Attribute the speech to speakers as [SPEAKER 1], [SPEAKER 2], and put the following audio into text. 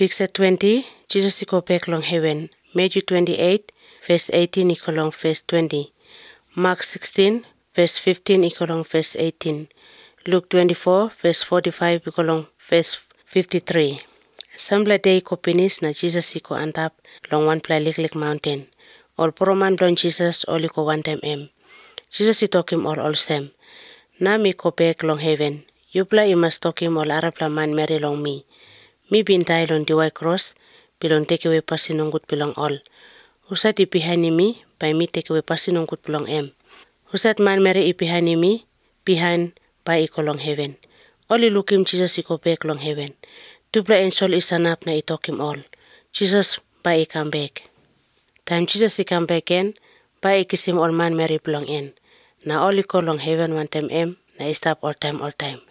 [SPEAKER 1] Picture 20, Jesus go back long heaven. Matthew 28, verse 18 equal verse 20. Mark 16, verse 15 equal verse 18. Luke 24, verse 45 equal verse 53. Sambla day ko pinis na Jesus ko antap long one liklik mountain. All poroman don Jesus oli ko one time Jesus talk him all same. Na mi ko back long heaven. Yupla I must talk him all Arab la man marry long me. Mi bin die on the white cross, belong take away passing on good belong all. Usat behind me, by me take away passing on good belong Usat man marry behind me, behind by long heaven. Only look him Jesus go back long heaven. Tupla and soul is an up na talk him all. Jesus by come back. Time Jesus come back in, by kiss him all man marry belong in. Na only call long heaven one time na stop all time.